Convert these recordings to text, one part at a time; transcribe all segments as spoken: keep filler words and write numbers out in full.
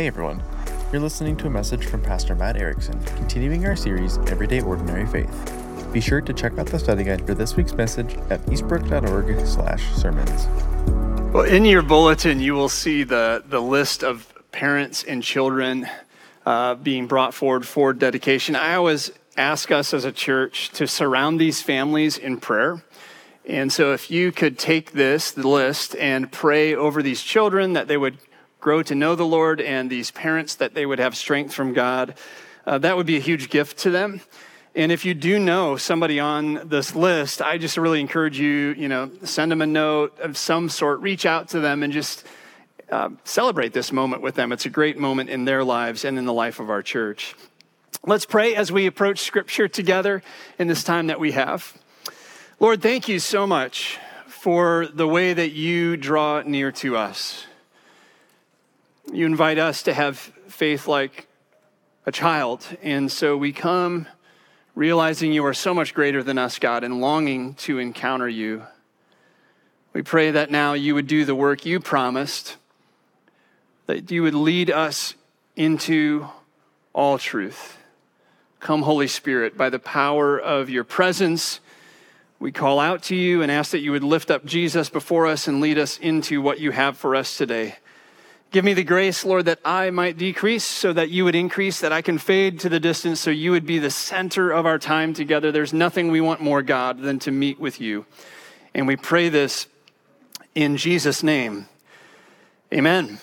Hey everyone, you're listening to a message from Pastor Matt Erickson, continuing our series, Everyday Ordinary Faith. Be sure to check out the study guide for this week's message at eastbrook.org slash sermons. Well, in your bulletin, you will see the, the list of parents and children uh, being brought forward for dedication. I always ask us as a church to surround these families in prayer. And so if you could take this, the list, and pray over these children that they would grow to know the Lord, and these parents that they would have strength from God, uh, that would be a huge gift to them. And if you do know somebody on this list, I just really encourage you, you know, send them a note of some sort, reach out to them and just uh, celebrate this moment with them. It's a great moment in their lives and in the life of our church. Let's pray as we approach Scripture together in this time that we have. Lord, thank you so much for the way that you draw near to us. You invite us to have faith like a child, and so we come realizing you are so much greater than us, God, and longing to encounter you. We pray that now you would do the work you promised, that you would lead us into all truth. Come, Holy Spirit, by the power of your presence, we call out to you and ask that you would lift up Jesus before us and lead us into what you have for us today. Give me the grace, Lord, that I might decrease so that you would increase, that I can fade to the distance so you would be the center of our time together. There's nothing we want more, God, than to meet with you. And we pray this in Jesus' name. Amen.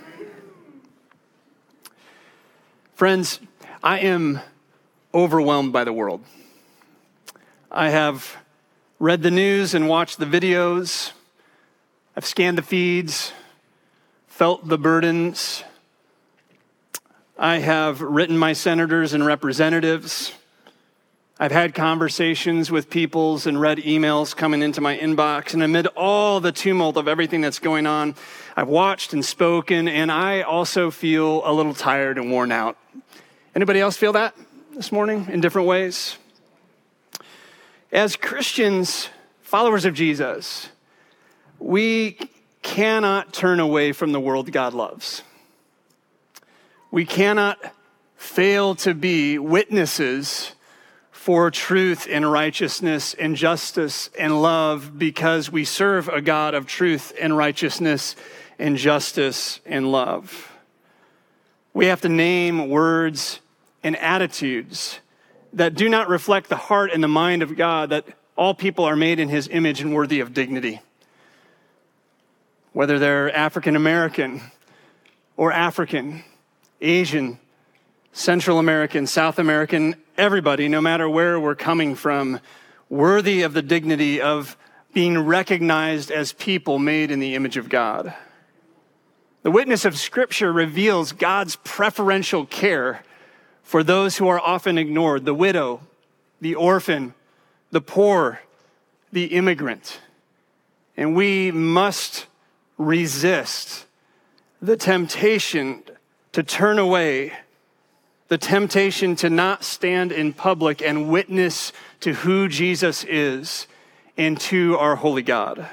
Friends, I am overwhelmed by the world. I have read the news and watched the videos. I've scanned the feeds, felt the burdens. I have written my senators and representatives. I've had conversations with peoples and read emails coming into my inbox. And amid all the tumult of everything that's going on, I've watched and spoken, and I also feel a little tired and worn out. Anybody else feel that this morning in different ways? As Christians, followers of Jesus, we cannot turn away from the world God loves. We cannot fail to be witnesses for truth and righteousness and justice and love because we serve a God of truth and righteousness and justice and love. We have to name words and attitudes that do not reflect the heart and the mind of God, that all people are made in his image and worthy of dignity. Whether they're African American or African, Asian, Central American, South American, everybody, no matter where we're coming from, worthy of the dignity of being recognized as people made in the image of God. The witness of Scripture reveals God's preferential care for those who are often ignored: the widow, the orphan, the poor, the immigrant. And we must resist the temptation to turn away, the temptation to not stand in public and witness to who Jesus is and to our holy God.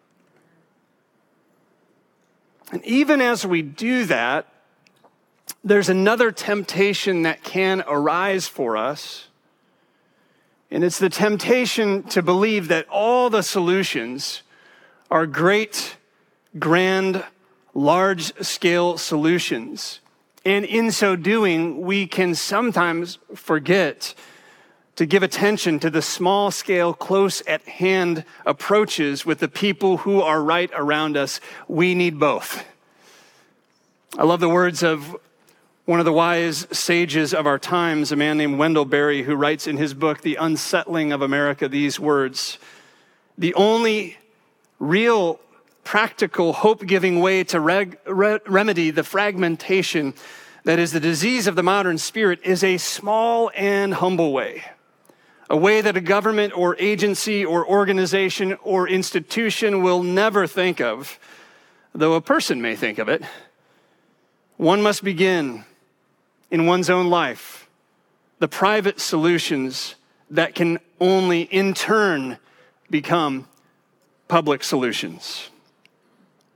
And even as we do that, there's another temptation that can arise for us, and it's the temptation to believe that all the solutions are great, grand, large-scale solutions. And in so doing, we can sometimes forget to give attention to the small-scale, close-at-hand approaches with the people who are right around us. We need both. I love the words of one of the wise sages of our times, a man named Wendell Berry, who writes in his book, The Unsettling of America, these words: "The only real practical, hope-giving way to reg- re- remedy the fragmentation that is the disease of the modern spirit is a small and humble way, a way that a government or agency or organization or institution will never think of, though a person may think of it. One must begin in one's own life, the private solutions that can only in turn become public solutions."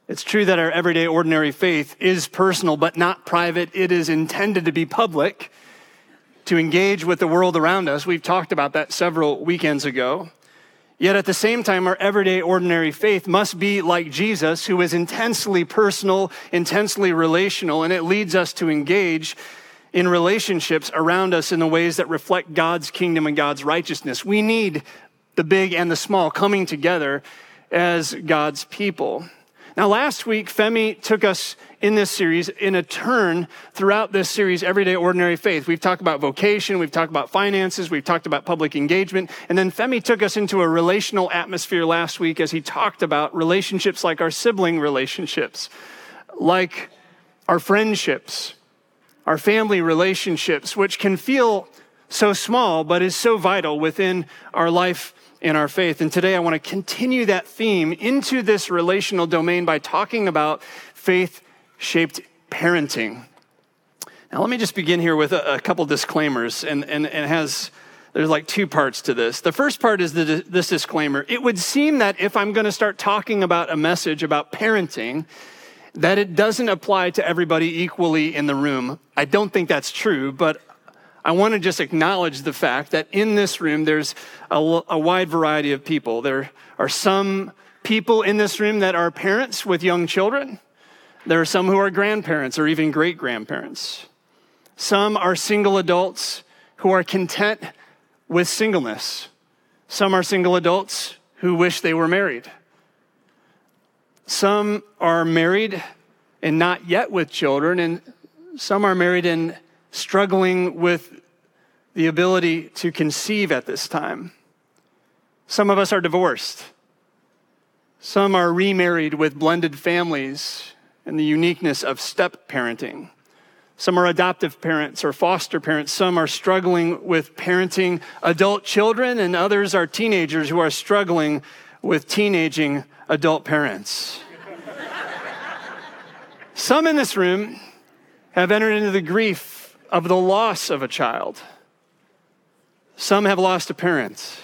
It's true that our everyday ordinary faith is personal, but not private. It is intended to be public, to engage with the world around us. We've talked about that several weekends ago. Yet at the same time, our everyday ordinary faith must be like Jesus, who is intensely personal, intensely relational, and it leads us to engage in relationships around us in the ways that reflect God's kingdom and God's righteousness. We need the big and the small coming together as God's people. Now, last week, Femi took us in this series in a turn throughout this series, Everyday Ordinary Faith. We've talked about vocation, we've talked about finances, we've talked about public engagement, and then Femi took us into a relational atmosphere last week as he talked about relationships like our sibling relationships, like our friendships, our family relationships, which can feel so small, but is so vital within our life in our faith. And today I want to continue that theme into this relational domain by talking about faith-shaped parenting. Now, let me just begin here with a, a couple disclaimers, and, and, and it has, there's like two parts to this. The first part is the, this disclaimer. It would seem that if I'm going to start talking about a message about parenting, that it doesn't apply to everybody equally in the room. I don't think that's true, but I want to just acknowledge the fact that in this room, there's a, a wide variety of people. There are some people in this room that are parents with young children. There are some who are grandparents or even great-grandparents. Some are single adults who are content with singleness. Some are single adults who wish they were married. Some are married and not yet with children, and some are married and struggling with the ability to conceive at this time. Some of us are divorced. Some are remarried with blended families and the uniqueness of step parenting. Some are adoptive parents or foster parents. Some are struggling with parenting adult children, and others are teenagers who are struggling with teenaging adult parents. Some in this room have entered into the grief of the loss of a child. Some have lost a parent.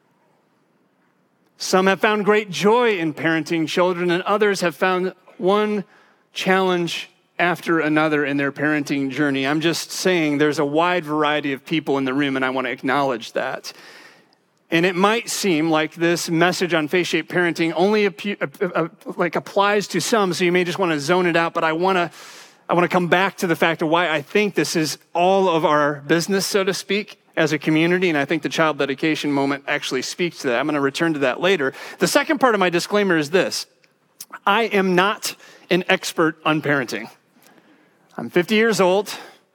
Some have found great joy in parenting children, and others have found one challenge after another in their parenting journey. I'm just saying there's a wide variety of people in the room, and I want to acknowledge that. And it might seem like this message on faith-shaped parenting only apu- uh, uh, like applies to some, so you may just want to zone it out, but I want to I want to come back to the fact of why I think this is all of our business, so to speak, as a community, and I think the child dedication moment actually speaks to that. I'm going to return to that later. The second part of my disclaimer is this. I am not an expert on parenting. I'm fifty years old.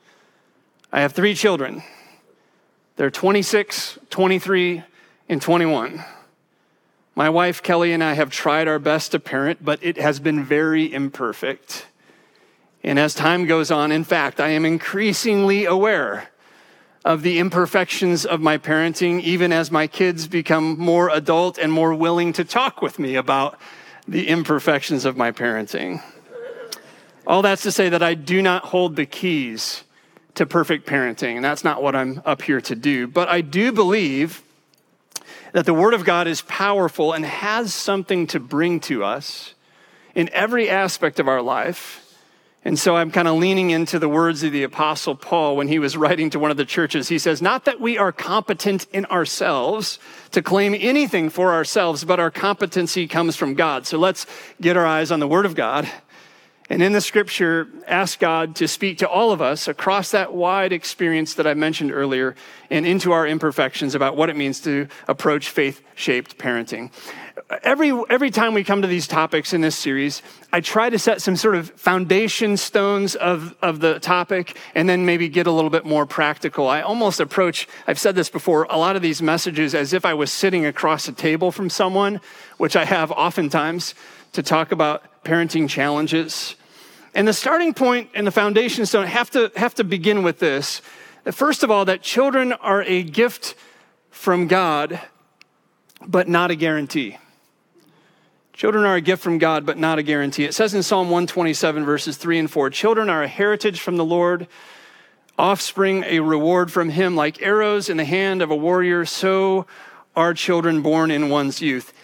I have three children. They're twenty-six, twenty-three, and twenty-one. My wife, Kelly, and I have tried our best to parent, but it has been very imperfect. And as time goes on, in fact, I am increasingly aware of the imperfections of my parenting, even as my kids become more adult and more willing to talk with me about the imperfections of my parenting. All that's to say that I do not hold the keys to perfect parenting, and that's not what I'm up here to do. But I do believe that the Word of God is powerful and has something to bring to us in every aspect of our life. And so I'm kind of leaning into the words of the Apostle Paul when he was writing to one of the churches. He says, not that we are competent in ourselves to claim anything for ourselves, but our competency comes from God. So let's get our eyes on the Word of God. And in the scripture, ask God to speak to all of us across that wide experience that I mentioned earlier and into our imperfections about what it means to approach faith-shaped parenting. Every, every time we come to these topics in this series, I try to set some sort of foundation stones of, of the topic and then maybe get a little bit more practical. I almost approach, I've said this before, a lot of these messages as if I was sitting across a table from someone, which I have oftentimes, to talk about parenting challenges. And the starting point and the foundation stone have to, have to begin with this. First of all, that children are a gift from God, but not a guarantee. Children are a gift from God, but not a guarantee. It says in Psalm one twenty-seven, verses three and four, children are a heritage from the Lord, offspring a reward from him. Like arrows in the hand of a warrior, so are children born in one's youth.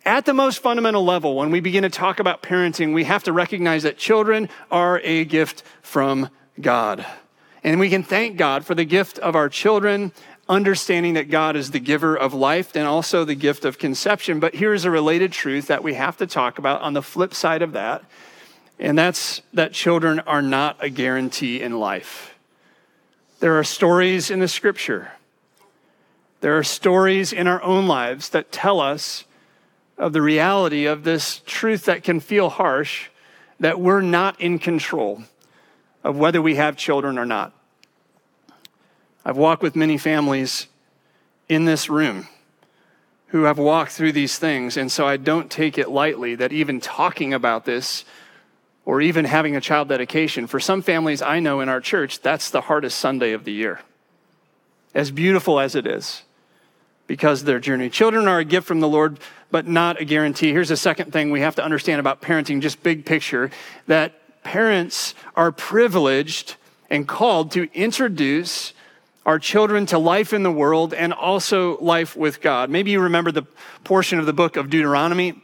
At the most fundamental level, when we begin to talk about parenting, we have to recognize that children are a gift from God. And we can thank God for the gift of our children, understanding that God is the giver of life and also the gift of conception. But here's a related truth that we have to talk about on the flip side of that, and that's that children are not a guarantee in life. There are stories in the scripture. There are stories in our own lives that tell us of the reality of this truth that can feel harsh, that we're not in control of whether we have children or not. I've walked with many families in this room who have walked through these things, and so I don't take it lightly that even talking about this or even having a child dedication, for some families I know in our church, that's the hardest Sunday of the year, as beautiful as it is, because of their journey. Children are a gift from the Lord, but not a guarantee. Here's a second thing we have to understand about parenting, just big picture, that parents are privileged and called to introduce our children to life in the world and also life with God. Maybe you remember the portion of the book of Deuteronomy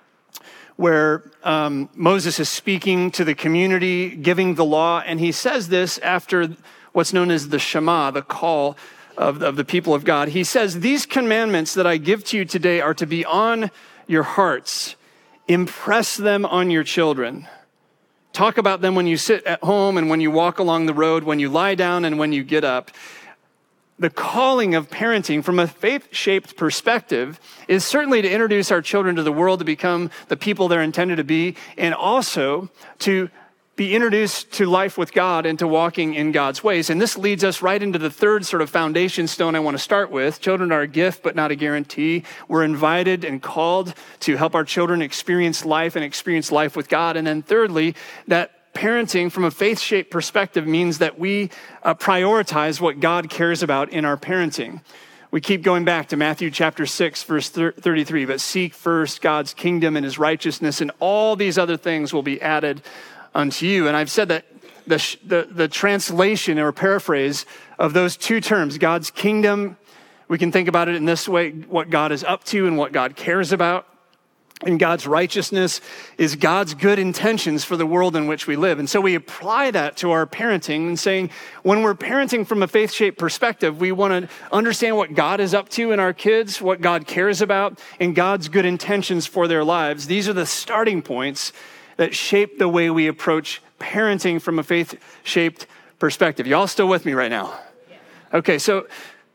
where um, Moses is speaking to the community, giving the law, and he says this after what's known as the Shema, the call of, of the people of God. He says, "These commandments that I give to you today are to be on your hearts. Impress them on your children. Talk about them when you sit at home and when you walk along the road, when you lie down and when you get up." The calling of parenting from a faith-shaped perspective is certainly to introduce our children to the world, to become the people they're intended to be, and also to be introduced to life with God and to walking in God's ways. And this leads us right into the third sort of foundation stone I want to start with. Children are a gift, but not a guarantee. We're invited and called to help our children experience life and experience life with God. And then thirdly, that parenting from a faith-shaped perspective means that we uh, prioritize what God cares about in our parenting. We keep going back to Matthew chapter six, verse thirty-three, "But seek first God's kingdom and his righteousness, and all these other things will be added unto you." And I've said that the, the, the translation or paraphrase of those two terms, God's kingdom, we can think about it in this way, what God is up to and what God cares about. And God's righteousness is God's good intentions for the world in which we live. And so we apply that to our parenting and saying, when we're parenting from a faith-shaped perspective, we want to understand what God is up to in our kids, what God cares about, and God's good intentions for their lives. These are the starting points that shape the way we approach parenting from a faith-shaped perspective. You all still with me right now? Okay, so,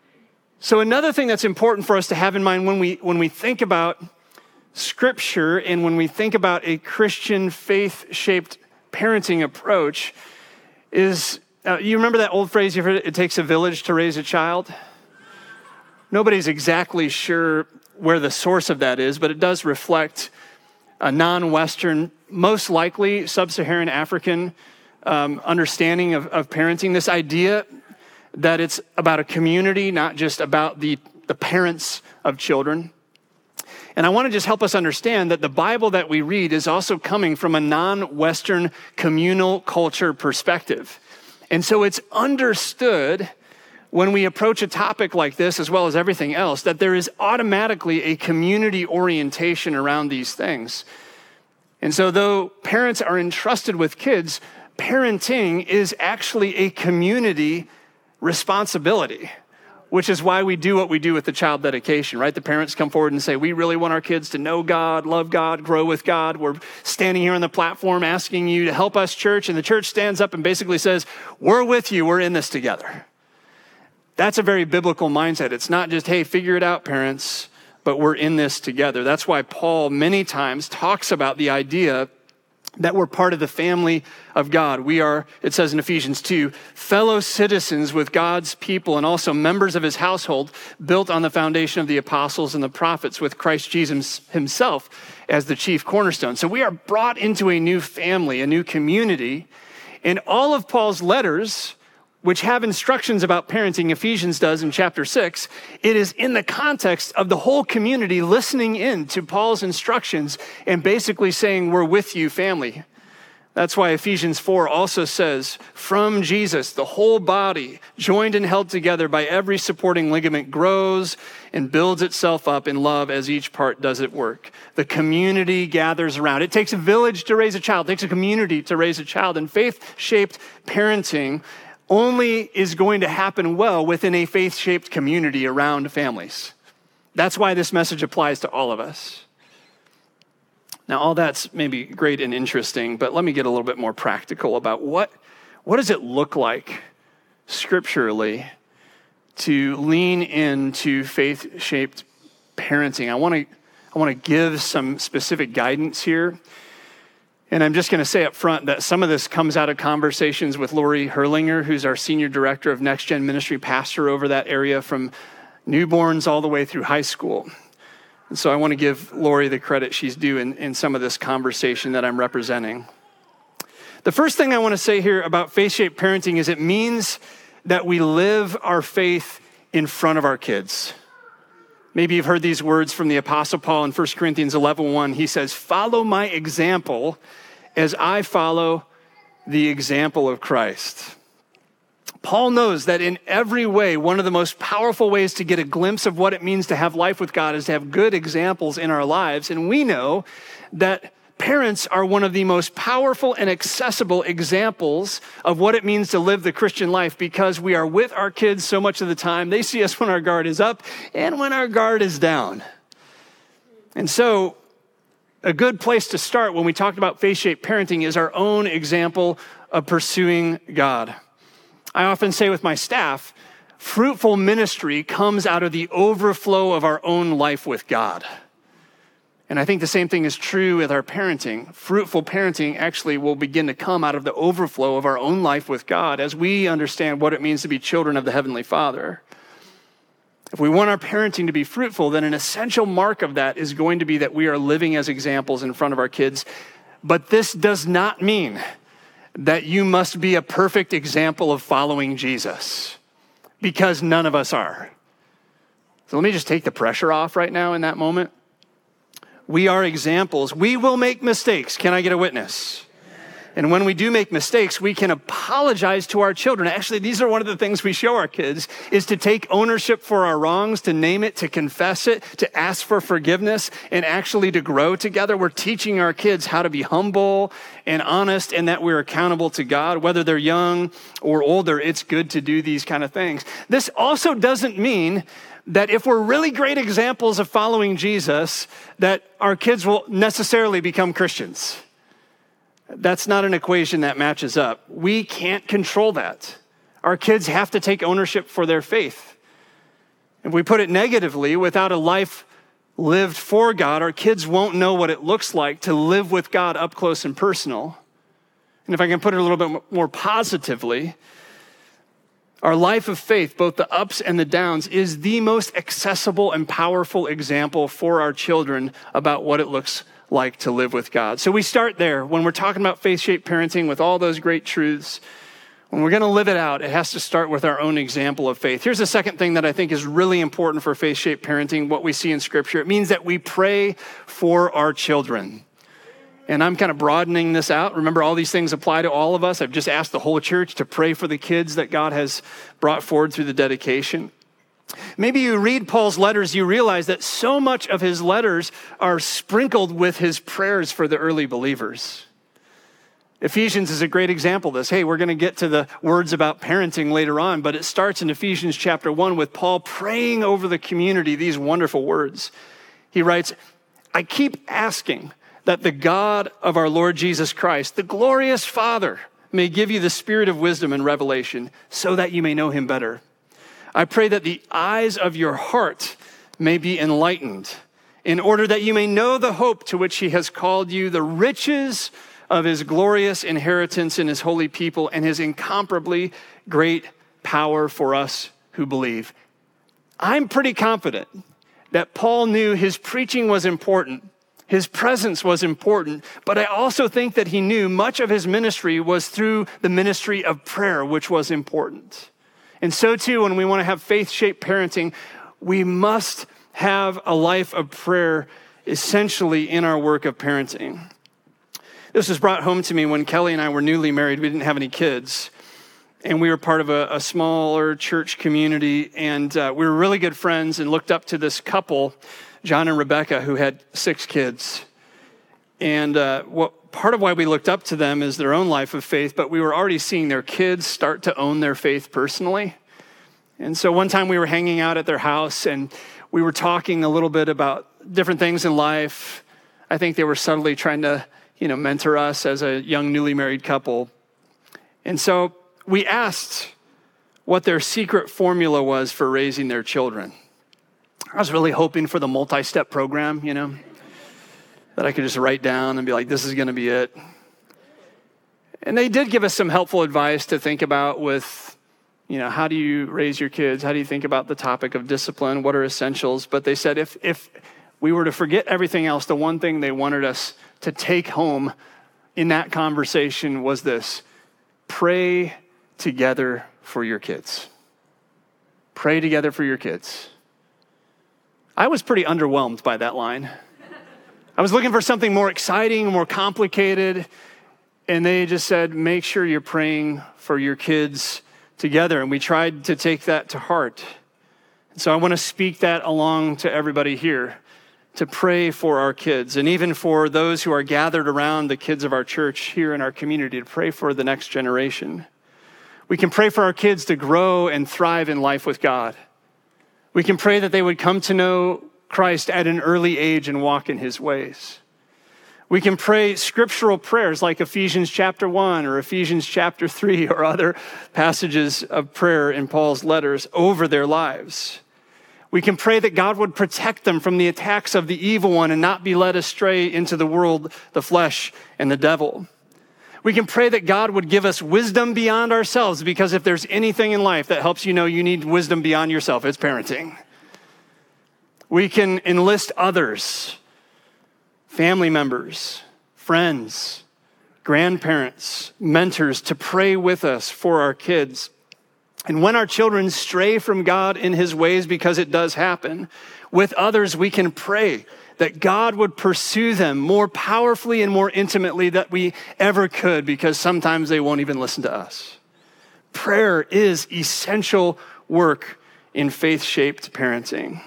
so another thing that's important for us to have in mind when we, when we think about Scripture and when we think about a Christian faith-shaped parenting approach is, uh, you remember that old phrase you've heard, it takes a village to raise a child? Nobody's exactly sure where the source of that is, but it does reflect a non-Western, most likely sub-Saharan African um, understanding of, of parenting. This idea that it's about a community, not just about the, the parents of children. And I want to just help us understand that the Bible that we read is also coming from a non-Western communal culture perspective. And so it's understood when we approach a topic like this, as well as everything else, that there is automatically a community orientation around these things. And so though parents are entrusted with kids, parenting is actually a community responsibility, which is why we do what we do with the child dedication, right? The parents come forward and say, we really want our kids to know God, love God, grow with God. We're standing here on the platform asking you to help us, church. And the church stands up and basically says, we're with you, we're in this together. That's a very biblical mindset. It's not just, hey, figure it out, parents, but we're in this together. That's why Paul many times talks about the idea that we're part of the family of God. We are, it says in Ephesians two, fellow citizens with God's people and also members of his household, built on the foundation of the apostles and the prophets, with Christ Jesus himself as the chief cornerstone. So we are brought into a new family, a new community. And all of Paul's letters, which have instructions about parenting, Ephesians does in chapter six, it is in the context of the whole community listening in to Paul's instructions and basically saying, we're with you, family. That's why Ephesians four also says, from Jesus, the whole body, joined and held together by every supporting ligament, grows and builds itself up in love as each part does its work. The community gathers around. It takes a village to raise a child. It takes a community to raise a child. And faith-shaped parenting only is going to happen well within a faith-shaped community around families. That's why this message applies to all of us. Now, all that's maybe great and interesting, but let me get a little bit more practical about what, what does it look like scripturally to lean into faith-shaped parenting. I want to I want to give some specific guidance here. And I'm just going to say up front that some of this comes out of conversations with Lori Herlinger, who's our senior director of Next Gen Ministry, pastor over that area from newborns all the way through high school. And so I want to give Lori the credit she's due in, in some of this conversation that I'm representing. The first thing I want to say here about faith-shaped parenting is it means that we live our faith in front of our kids. Maybe you've heard these words from the Apostle Paul in First Corinthians eleven one. He says, follow my example as I follow the example of Christ. Paul knows that in every way, one of the most powerful ways to get a glimpse of what it means to have life with God is to have good examples in our lives. And we know that parents are one of the most powerful and accessible examples of what it means to live the Christian life because we are with our kids so much of the time. They see us when our guard is up and when our guard is down. And so a good place to start when we talk about faith-shaped parenting is our own example of pursuing God. I often say with my staff, fruitful ministry comes out of the overflow of our own life with God. And I think the same thing is true with our parenting. Fruitful parenting actually will begin to come out of the overflow of our own life with God as we understand what it means to be children of the Heavenly Father. If we want our parenting to be fruitful, then an essential mark of that is going to be that we are living as examples in front of our kids. But this does not mean that you must be a perfect example of following Jesus, because none of us are. So let me just take the pressure off right now in that moment. We are examples. We will make mistakes. Can I get a witness? And when we do make mistakes, we can apologize to our children. Actually, these are one of the things we show our kids, is to take ownership for our wrongs, to name it, to confess it, to ask for forgiveness, and actually to grow together. We're teaching our kids how to be humble and honest and that we're accountable to God. Whether they're young or older, it's good to do these kind of things. This also doesn't mean that if we're really great examples of following Jesus, that our kids will necessarily become Christians. That's not an equation that matches up. We can't control that. Our kids have to take ownership for their faith. If we put it negatively, without a life lived for God, our kids won't know what it looks like to live with God up close and personal. And if I can put it a little bit more positively, our life of faith, both the ups and the downs, is the most accessible and powerful example for our children about what it looks like to live with God. So we start there. When we're talking about faith-shaped parenting with all those great truths, when we're going to live it out, it has to start with our own example of faith. Here's the second thing that I think is really important for faith-shaped parenting, what we see in Scripture. It means that we pray for our children. And I'm kind of broadening this out. Remember, all these things apply to all of us. I've just asked the whole church to pray for the kids that God has brought forward through the dedication. Maybe you read Paul's letters, you realize that so much of his letters are sprinkled with his prayers for the early believers. Ephesians is a great example of this. Hey, we're going to get to the words about parenting later on, but it starts in Ephesians chapter one with Paul praying over the community these wonderful words. He writes, I keep asking that the God of our Lord Jesus Christ, the glorious Father, may give you the spirit of wisdom and revelation so that you may know him better. I pray that the eyes of your heart may be enlightened in order that you may know the hope to which he has called you, the riches of his glorious inheritance in his holy people, and his incomparably great power for us who believe. I'm pretty confident that Paul knew his preaching was important. His presence was important, but I also think that he knew much of his ministry was through the ministry of prayer, which was important. And so too, when we want to have faith-shaped parenting, we must have a life of prayer essentially in our work of parenting. This was brought home to me when Kelly and I were newly married. We didn't have any kids. And we were part of a, a smaller church community. And uh, we were really good friends and looked up to this couple, John and Rebecca, who had six kids. And uh, what part of why we looked up to them is their own life of faith, but we were already seeing their kids start to own their faith personally. And so one time we were hanging out at their house and we were talking a little bit about different things in life. I think they were subtly trying to, you know, mentor us as a young newly married couple. And so we asked what their secret formula was for raising their children. I was really hoping for the multi-step program, you know, that I could just write down and be like, this is going to be it. And they did give us some helpful advice to think about with, you know, how do you raise your kids? How do you think about the topic of discipline? What are essentials? But they said if if we were to forget everything else, the one thing they wanted us to take home in that conversation was this: pray together for your kids. Pray together for your kids. I was pretty underwhelmed by that line. I was looking for something more exciting, more complicated, and they just said, make sure you're praying for your kids together. And we tried to take that to heart. And so I want to speak that along to everybody here, to pray for our kids, and even for those who are gathered around the kids of our church here in our community, to pray for the next generation. We can pray for our kids to grow and thrive in life with God. We can pray that they would come to know Christ at an early age and walk in his ways. We can pray scriptural prayers like Ephesians chapter one or Ephesians chapter three or other passages of prayer in Paul's letters over their lives. We can pray that God would protect them from the attacks of the evil one and not be led astray into the world, the flesh, and the devil. We can pray that God would give us wisdom beyond ourselves, because if there's anything in life that helps you know you need wisdom beyond yourself, it's parenting. We can enlist others, family members, friends, grandparents, mentors to pray with us for our kids. And when our children stray from God in his ways, because it does happen, with others we can pray that God would pursue them more powerfully and more intimately than we ever could, because sometimes they won't even listen to us. Prayer is essential work in faith-shaped parenting.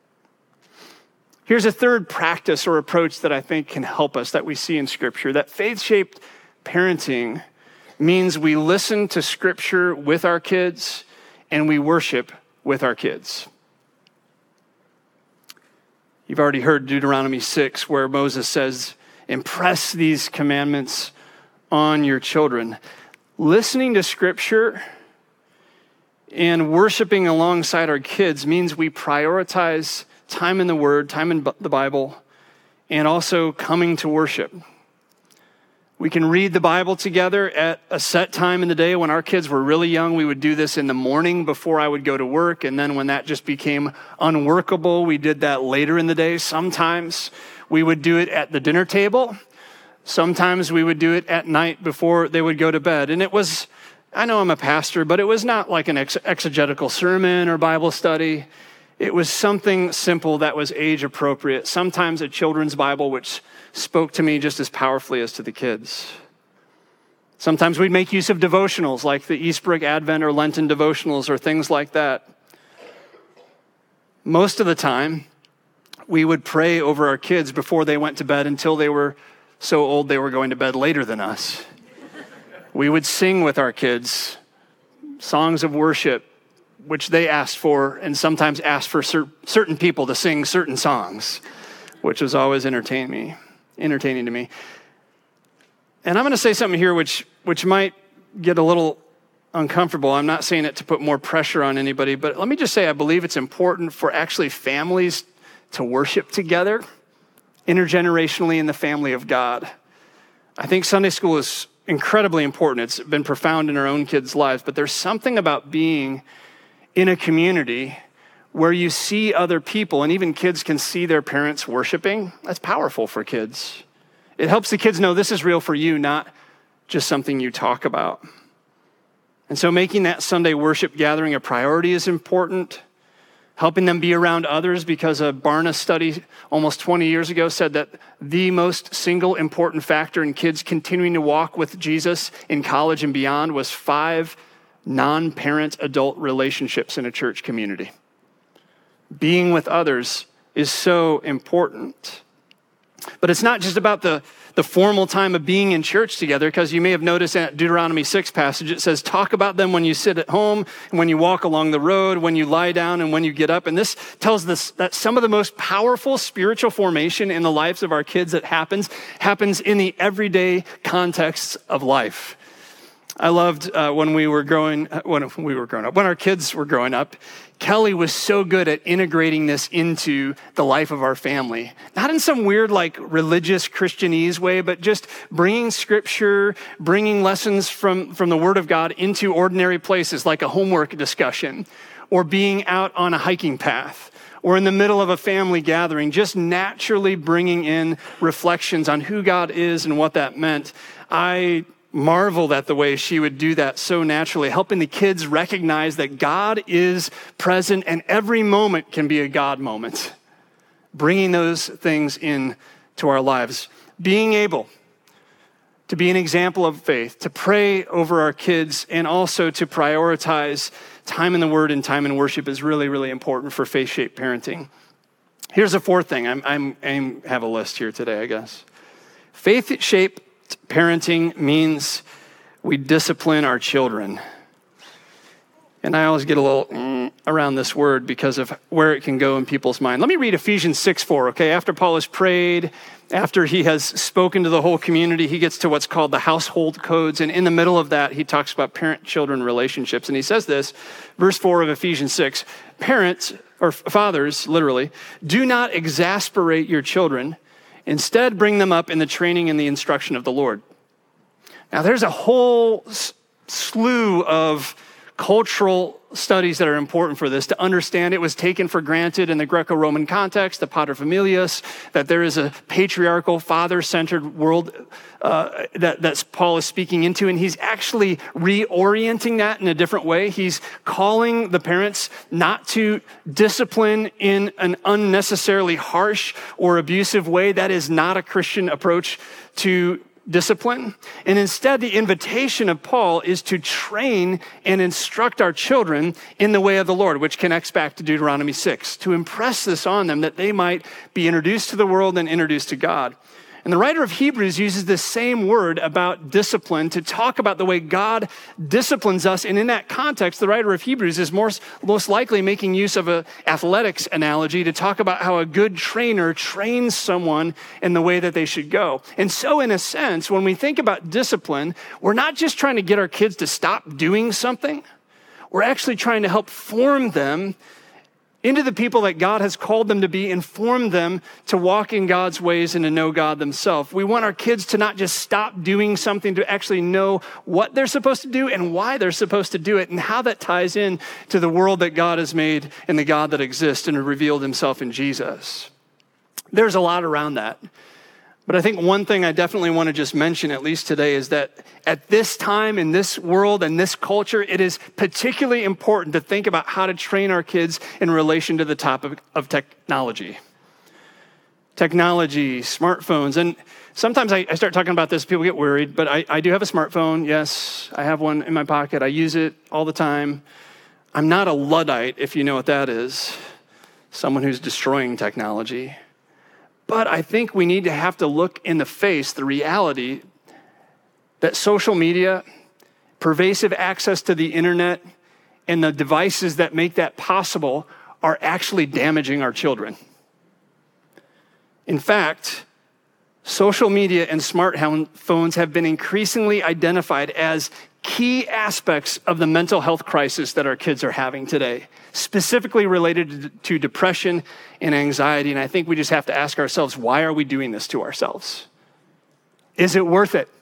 Here's a third practice or approach that I think can help us that we see in Scripture, that faith-shaped parenting means we listen to Scripture with our kids and we worship with our kids. You've already heard Deuteronomy six, where Moses says, impress these commandments on your children. Listening to Scripture and worshiping alongside our kids means we prioritize time in the Word, time in the Bible, and also coming to worship. We can read the Bible together at a set time in the day. When our kids were really young, we would do this in the morning before I would go to work. And then when that just became unworkable, we did that later in the day. Sometimes we would do it at the dinner table. Sometimes we would do it at night before they would go to bed. And it was, I know I'm a pastor, but it was not like an ex- exegetical sermon or Bible study. It was something simple that was age appropriate. Sometimes a children's Bible, which spoke to me just as powerfully as to the kids. Sometimes we'd make use of devotionals like the Eastbrook Advent or Lenten devotionals or things like that. Most of the time, we would pray over our kids before they went to bed until they were so old they were going to bed later than us. We would sing with our kids songs of worship, which they asked for, and sometimes asked for cer- certain people to sing certain songs, which was always entertaining me, entertaining to me. And I'm going to say something here which which might get a little uncomfortable. I'm not saying it to put more pressure on anybody, but let me just say I believe it's important for actually families to worship together intergenerationally in the family of God. I think Sunday school is incredibly important. It's been profound in our own kids' lives, but there's something about being in a community where you see other people, and even kids can see their parents worshiping. That's powerful for kids. It helps the kids know this is real for you, not just something you talk about. And so making that Sunday worship gathering a priority is important. helping them be around others, because a Barna study almost twenty years ago said that the most single important factor in kids continuing to walk with Jesus in college and beyond was five non-parent adult relationships in a church community. Being with others is so important. But it's not just about the, the formal time of being in church together, because you may have noticed in Deuteronomy six passage, it says, talk about them when you sit at home, and when you walk along the road, when you lie down, and when you get up. And this tells us that some of the most powerful spiritual formation in the lives of our kids that happens, happens in the everyday contexts of life. I loved uh, when we were growing, when we were growing up, when our kids were growing up, Kelly was so good at integrating this into the life of our family. Not in some weird, like, religious Christianese way, but just bringing scripture, bringing lessons from, from the Word of God into ordinary places, like a homework discussion, or being out on a hiking path, or in the middle of a family gathering, just naturally bringing in reflections on who God is and what that meant. I marveled at the way she would do that so naturally, helping the kids recognize that God is present and every moment can be a God moment. Bringing those things in to our lives. Being able to be an example of faith, to pray over our kids, and also to prioritize time in the Word and time in worship is really, really important for faith-shaped parenting. Here's a fourth thing. I'm, I'm, I have a list here today, I guess. Faith-shaped parenting means we discipline our children. And I always get a little mm, around this word because of where it can go in people's mind. Let me read Ephesians six four, okay? After Paul has prayed, after he has spoken to the whole community, he gets to what's called the household codes. And in the middle of that, he talks about parent-children relationships. And he says this, verse four of Ephesians six, parents, or fathers, literally, do not exasperate your children. Instead, bring them up in the training and the instruction of the Lord. Now, there's a whole slew of cultural studies that are important for this to understand. It was taken for granted in the Greco-Roman context, the paterfamilias, that there is a patriarchal, father-centered world uh, that, that Paul is speaking into, and he's actually reorienting that in a different way. He's calling the parents not to discipline in an unnecessarily harsh or abusive way. That is not a Christian approach to discipline. And instead, the invitation of Paul is to train and instruct our children in the way of the Lord, which connects back to Deuteronomy six, to impress this on them that they might be introduced to the world and introduced to God. And the writer of Hebrews uses this same word about discipline to talk about the way God disciplines us. And in that context, the writer of Hebrews is more, most likely making use of an athletics analogy to talk about how a good trainer trains someone in the way that they should go. And so in a sense, when we think about discipline, we're not just trying to get our kids to stop doing something. We're actually trying to help form them into the people that God has called them to be, and form them to walk in God's ways and to know God themselves. We want our kids to not just stop doing something, to actually know what they're supposed to do and why they're supposed to do it, and how that ties in to the world that God has made and the God that exists and revealed himself in Jesus. There's a lot around that. But I think one thing I definitely want to just mention, at least today, is that at this time, in this world, and this culture, it is particularly important to think about how to train our kids in relation to the topic of technology. Technology, smartphones. And sometimes I, I start talking about this, people get worried, but I, I do have a smartphone. Yes, I have one in my pocket. I use it all the time. I'm not a Luddite, if you know what that is, someone who's destroying technology. But I think we need to have to look in the face the reality that social media, pervasive access to the internet, and the devices that make that possible are actually damaging our children. In fact, social media and smartphones have been increasingly identified as key aspects of the mental health crisis that our kids are having today, specifically related to depression and anxiety. And I think we just have to ask ourselves, why are we doing this to ourselves? Is it worth it?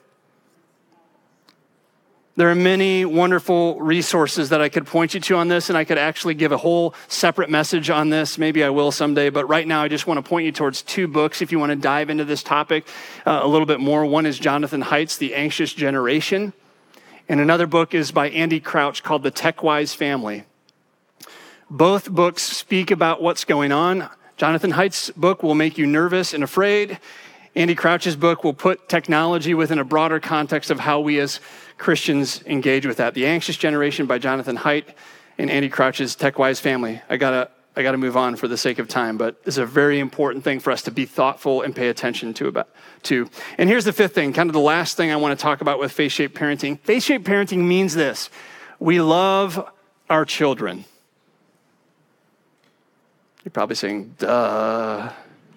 There are many wonderful resources that I could point you to on this, and I could actually give a whole separate message on this. Maybe I will someday, but right now I just want to point you towards two books if you want to dive into this topic uh, a little bit more. One is Jonathan Haidt's The Anxious Generation, and another book is by Andy Crouch called The Tech-Wise Family. Both books speak about what's going on. Jonathan Haidt's book will make you nervous and afraid. Andy Crouch's book will put technology within a broader context of how we as Christians engage with that. The Anxious Generation by Jonathan Haidt and Andy Crouch's Tech-Wise Family. I gotta, I gotta move on for the sake of time, but it's a very important thing for us to be thoughtful and pay attention to. About, to. And here's the fifth thing, kind of the last thing I want to talk about with faith-shaped parenting. Faith-shaped parenting means this: we love our children. You're probably saying, duh.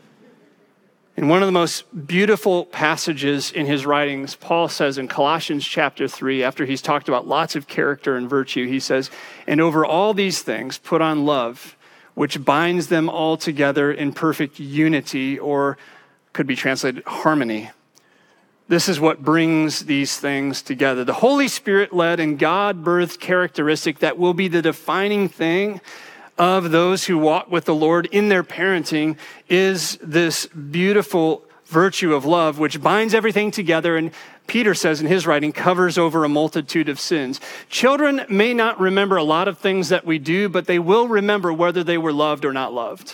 In one of the most beautiful passages in his writings, Paul says in Colossians chapter three, after he's talked about lots of character and virtue, he says, and over all these things, put on love, which binds them all together in perfect unity, or could be translated harmony. This is what brings these things together. The Holy Spirit-led and God-birthed characteristic that will be the defining thing of those who walk with the Lord in their parenting is this beautiful virtue of love, which binds everything together, and Peter says in his writing, covers over a multitude of sins. Children may not remember a lot of things that we do, but they will remember whether they were loved or not loved.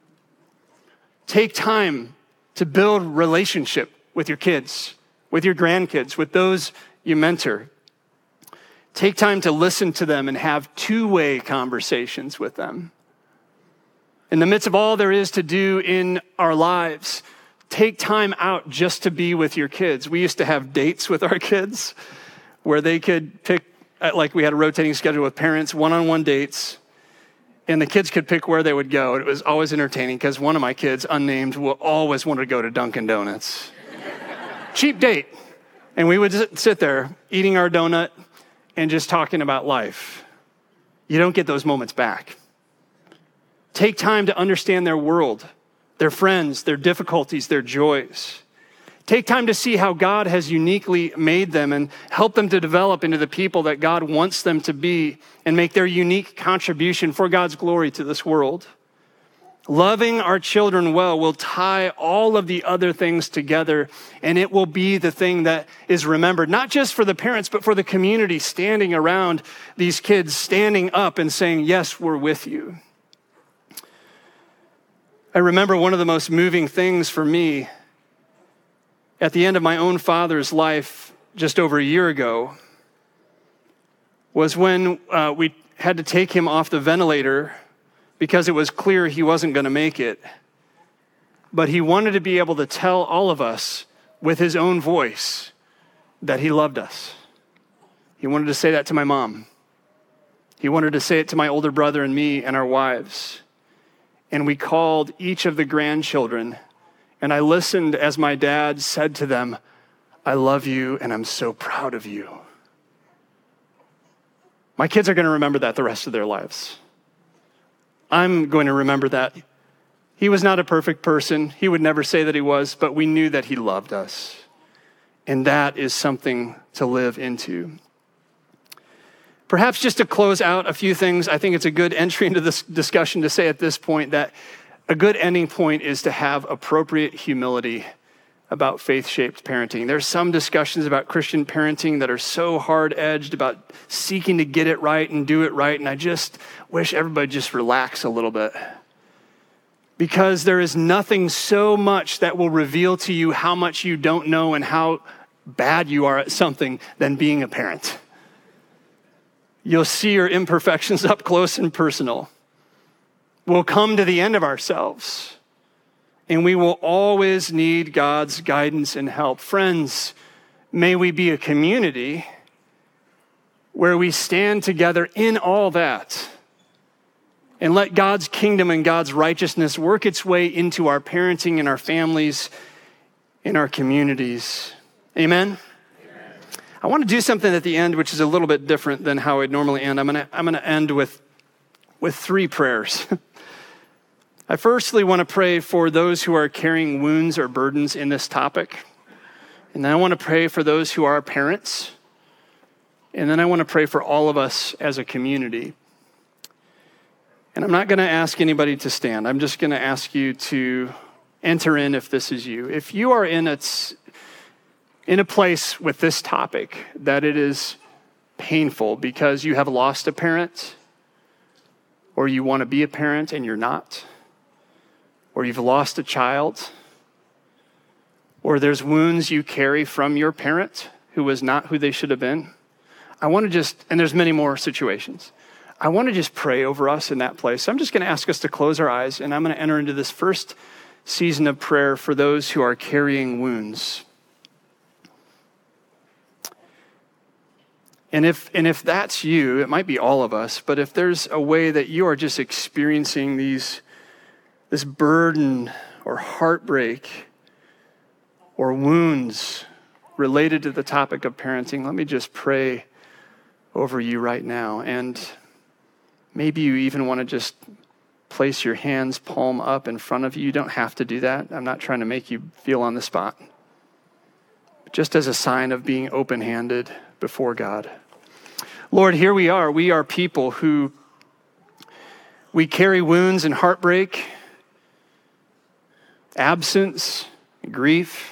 Take time to build relationship with your kids, with your grandkids, with those you mentor. Take time to listen to them and have two-way conversations with them. In the midst of all there is to do in our lives, take time out just to be with your kids. We used to have dates with our kids where they could pick, like we had a rotating schedule with parents, one-on-one dates, and the kids could pick where they would go. It was always entertaining because one of my kids, unnamed, will always want to go to Dunkin' Donuts. Cheap date. And we would sit there eating our donut and just talking about life. You don't get those moments back. Take time to understand their world, their friends, their difficulties, their joys. Take time to see how God has uniquely made them and help them to develop into the people that God wants them to be and make their unique contribution for God's glory to this world. Loving our children well will tie all of the other things together, and it will be the thing that is remembered, not just for the parents, but for the community standing around these kids, standing up and saying, yes, we're with you. I remember one of the most moving things for me at the end of my own father's life just over a year ago was when uh, we had to take him off the ventilator because it was clear he wasn't going to make it. But he wanted to be able to tell all of us with his own voice that he loved us. He wanted to say that to my mom. He wanted to say it to my older brother and me and our wives. And we called each of the grandchildren, and I listened as my dad said to them, I love you and I'm so proud of you. My kids are going to remember that the rest of their lives. I'm going to remember that. He was not a perfect person. He would never say that he was, but we knew that he loved us. And that is something to live into. Perhaps just to close out a few things, I think it's a good entry into this discussion to say at this point that a good ending point is to have appropriate humility about faith-shaped parenting. There's some discussions about Christian parenting that are so hard-edged about seeking to get it right and do it right, and I just wish everybody just relax a little bit. Because there is nothing so much that will reveal to you how much you don't know and how bad you are at something than being a parent. You'll see your imperfections up close and personal. We'll come to the end of ourselves. And we will always need God's guidance and help. Friends, may we be a community where we stand together in all that and let God's kingdom and God's righteousness work its way into our parenting and our families, in our communities. Amen? Amen. I want to do something at the end which is a little bit different than how I'd normally end. I'm going to I'm going to end with, with three prayers. I firstly want to pray for those who are carrying wounds or burdens in this topic. And then I want to pray for those who are parents. And then I want to pray for all of us as a community. And I'm not going to ask anybody to stand. I'm just going to ask you to enter in if this is you. If you are in a, in a place with this topic that it is painful because you have lost a parent, or you want to be a parent and you're not, or you've lost a child, or there's wounds you carry from your parent who was not who they should have been. I want to just, and there's many more situations. I want to just pray over us in that place. So I'm just going to ask us to close our eyes, and I'm going to enter into this first season of prayer for those who are carrying wounds. And if and if that's you, it might be all of us, but if there's a way that you are just experiencing these, this burden or heartbreak or wounds related to the topic of parenting, let me just pray over you right now. And maybe you even want to just place your hands palm up in front of you. You don't have to do that. I'm not trying to make you feel on the spot. Just as a sign of being open-handed before God. Lord, here we are. We are people who, we carry wounds and heartbreak, absence, grief,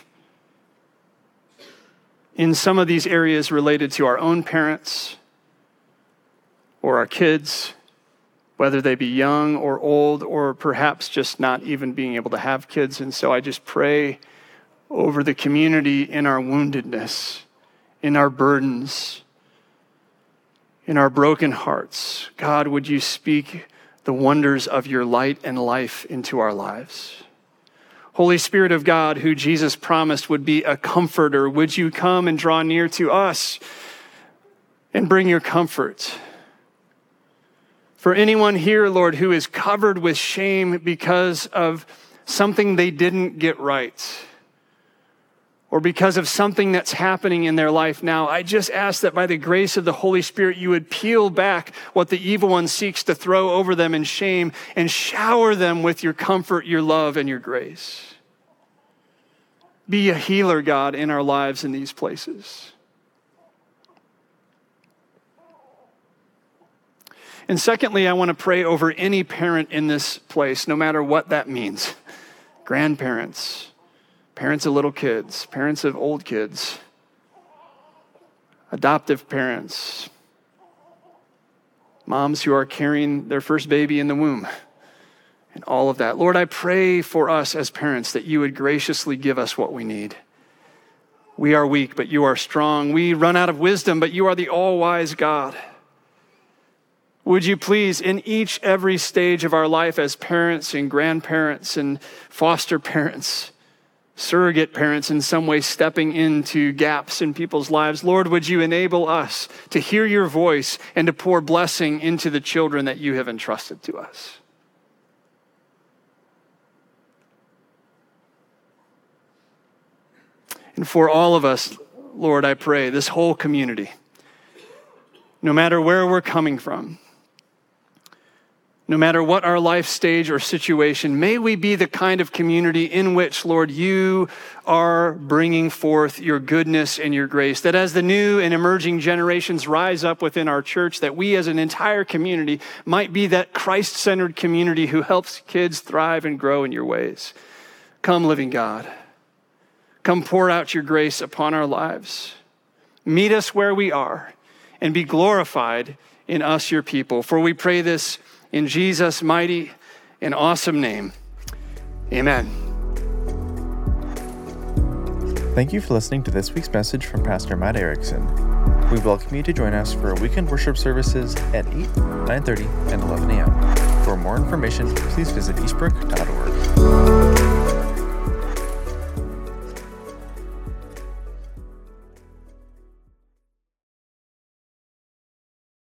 in some of these areas related to our own parents or our kids, whether they be young or old, or perhaps just not even being able to have kids. And so I just pray over the community in our woundedness, in our burdens, in our broken hearts. God, would you speak the wonders of your light and life into our lives? Holy Spirit of God, who Jesus promised would be a comforter, would you come and draw near to us and bring your comfort? For anyone here, Lord, who is covered with shame because of something they didn't get right, or because of something that's happening in their life now, I just ask that by the grace of the Holy Spirit, you would peel back what the evil one seeks to throw over them in shame and shower them with your comfort, your love, and your grace. Be a healer, God, in our lives in these places. And secondly, I want to pray over any parent in this place, no matter what that means. Grandparents, parents of little kids, parents of old kids, adoptive parents, moms who are carrying their first baby in the womb, and all of that. Lord, I pray for us as parents that you would graciously give us what we need. We are weak, but you are strong. We run out of wisdom, but you are the all-wise God. Would you please, in each, every stage of our life as parents and grandparents and foster parents, surrogate parents in some way stepping into gaps in people's lives, Lord, would you enable us to hear your voice and to pour blessing into the children that you have entrusted to us. And for all of us, Lord, I pray, this whole community, no matter where we're coming from, no matter what our life stage or situation, may we be the kind of community in which, Lord, you are bringing forth your goodness and your grace. That as the new and emerging generations rise up within our church, that we as an entire community might be that Christ-centered community who helps kids thrive and grow in your ways. Come, living God. Come pour out your grace upon our lives. Meet us where we are and be glorified in us, your people. For we pray this in Jesus' mighty and awesome name. Amen. Thank you for listening to this week's message from Pastor Matt Erickson. We welcome you to join us for weekend worship services at eight, nine thirty, and eleven a.m. For more information, please visit eastbrook dot org.